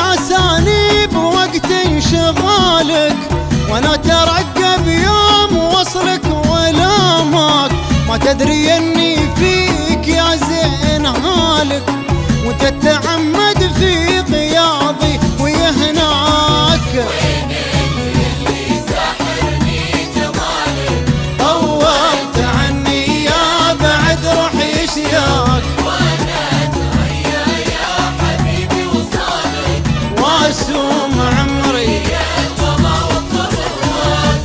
ناساني بوقت انشغالك، وانا اترقب يوم وصلك ولامك. ما تدري اني فيك يا زين هالك، وانت تتعمد في غياضي ويهناك. وين اللي ساحرني جمالك، طولت عني يا بعد روحي اشياك، وانا اتهيا يا حبيبي وصالك، واسوم عمري يا القضا والقدر.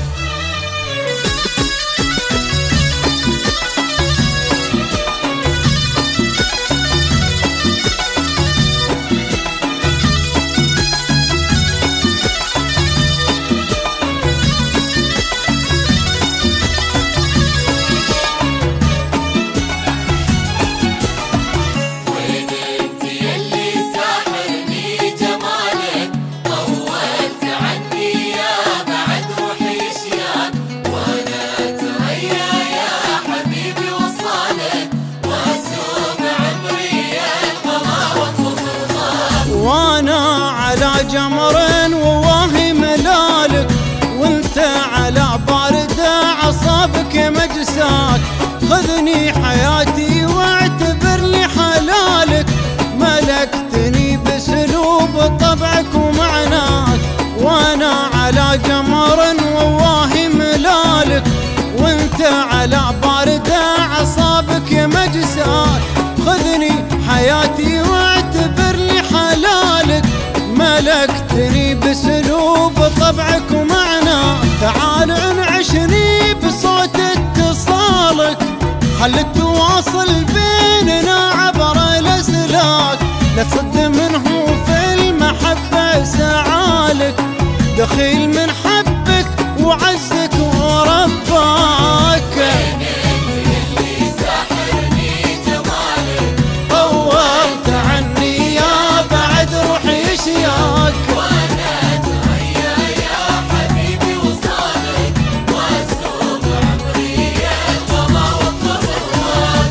وين انت يلي ساحرني جمالك، طولت عني يا بعد روحي اشياك، وانا اتهيا يا حبيبي وصالك، واسوم عمري يا القضا والقدر. وانا على جمر وواهي ملالك، وانت على بارد اعصابك مجساك. خذني حياتي واعتبر لي حلالك، ملكتني بسلوب طبعك ومعناك. وانا على جمر وواهي ملالك، وانت على بارد اعصابك مجساك. خذني حياتي واعتبر لي حلالك، ملكتني بسلوب طبعك ومعناك. تعال انعشني بصوت اتصالك، خلي التواصل بيننا عبر الاسلاك. لا تصد منه في المحبة سعالك، دخيل من حبك وعزك ورباك. وين اللي ساحرني جمالك، طولت عني يا بعد روحي اشياك، وانا اتهيا يا حبيبي وصالك، واسوم عمري يا القضا والقدر.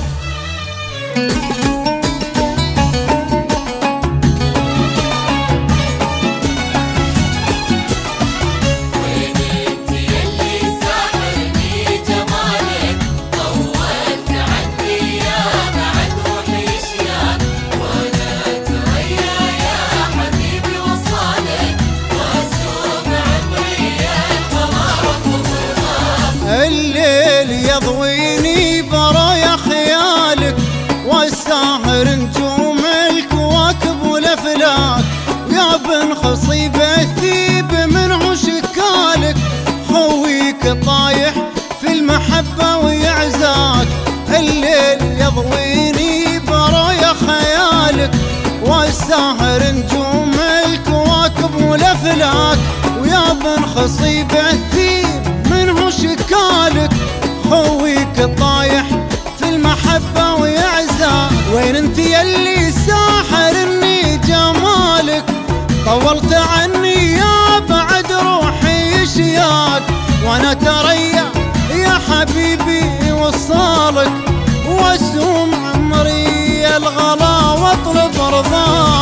وين انت يلي ساحرني جمالك، طولت عني يا بعد روحي اشياك، وانا اتهيا يا حبيبي وصالك، واسوم عمري يا القضا والقدر. الليل يضويني برايا خيالك، والساهر نجوم الكواكب والافلاك. ويا بن خصيب الثيب منه شكالك، خويك طايح في المحبة ويعزاك. الليل يضويني برايا خيالك، والساهر نجوم الكواكب والافلاك. ويا بن خصيب الثيب منه شكالك، خويك طايح في المحبة ويعزاك. وين انت يلي ساحرني جمالك، طولت عني يا بعد روحي اشياك. وانا تريا يا حبيبي وصالك، واسوم عمري الغلا واطلب رضاك.